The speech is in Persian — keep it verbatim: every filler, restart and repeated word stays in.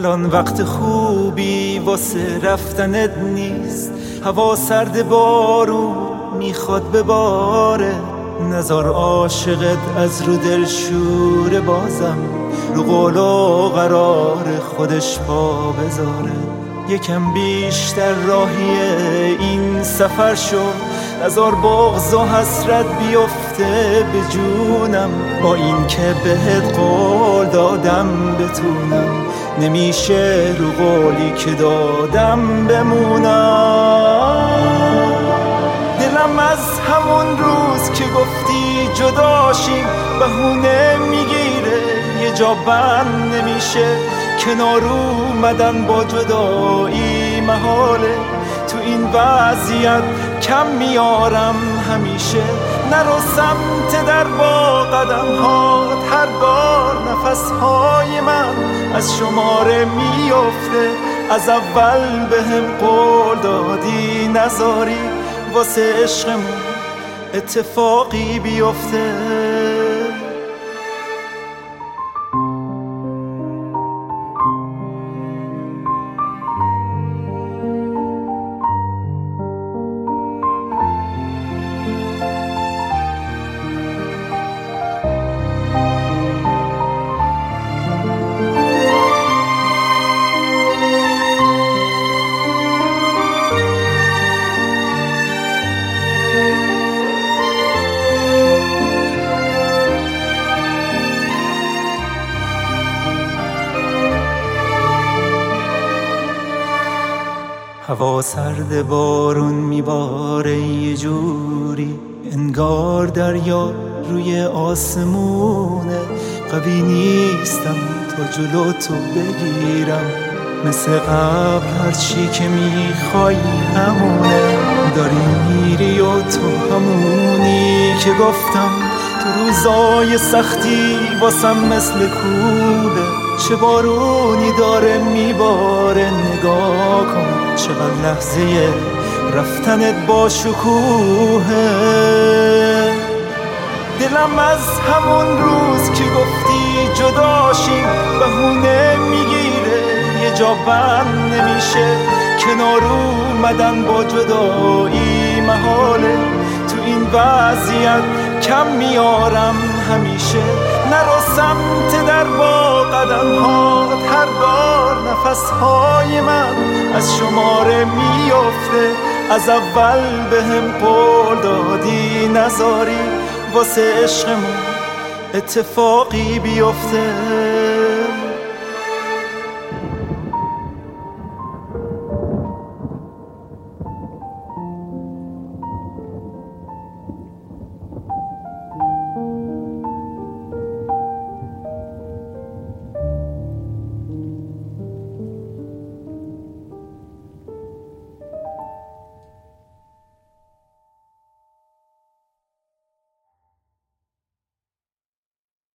الان وقت خوبی واسه رفتنت نیست، هوا سرد بارون میخواد بباره، نزار عاشقت از رو دل شوره، بازم رو قول و قرار خودش پا بذاره. یکم بیشتر راهی این سفر شو، نزار بغض و حسرت بیفته به جونم، با این که بهت قول دادم بتونم، نمیشه رو قولی که دادم بمونم. دلم از همون روز که گفتی جداشیم بهونه میگیره، یه جا بند نمیشه، کنار اومدن با جدایی محاله. تو این وضعیت کم میارم همیشه، نرو سمت در با قدم ها، هر بار نفس های من از شماره میفته. از اول به هم قول دادی نذاری واسه عشقمون اتفاقی بیفته. هوا سرد بارون میباره یه جوری، انگار دریا روی آسمونه. قوی نیستم تا جلو تو بگیرم، مثل قبل هرچی که میخوای همونه. داری میری و تو همونی که گفتم، تو روزای سختی واسم مثل کوله. چه بارونی داره میباره نگاه کن، چقدر لحظه رفتنت با شکوهه. دلم از همون روز که گفتی جداشیم بهونه میگیره، یه جا بند نمیشه، کنار اومدن با جدایی محاله. تو این وضعیت کم میارم همیشه، نرو سمت در با قدم ها، هر بار نفس های من از شماره میفته. از اول به هم قول دادی نذاری واسه عشقمون اتفاقی بیفته.